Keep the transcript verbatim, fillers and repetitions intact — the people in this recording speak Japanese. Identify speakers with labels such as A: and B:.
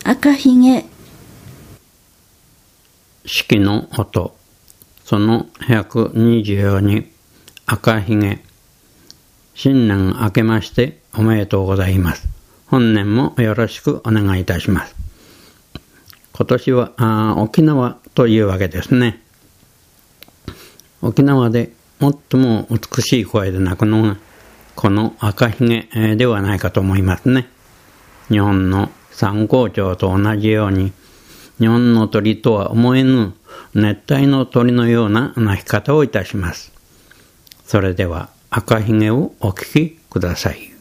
A: 赤ひげ。
B: 式の音、そのひゃくにじゅうよに、赤ひげ。新年明けましておめでとうございます。本年もよろしくお願いいたします。今年はあ沖縄というわけですね。沖縄で最も美しい声で鳴くのがこの赤ひげではないかと思いますね。日本の三高鳥と同じように日本の鳥とは思えぬ熱帯の鳥のような鳴き方をいたします。それでは赤ひげをお聞きください。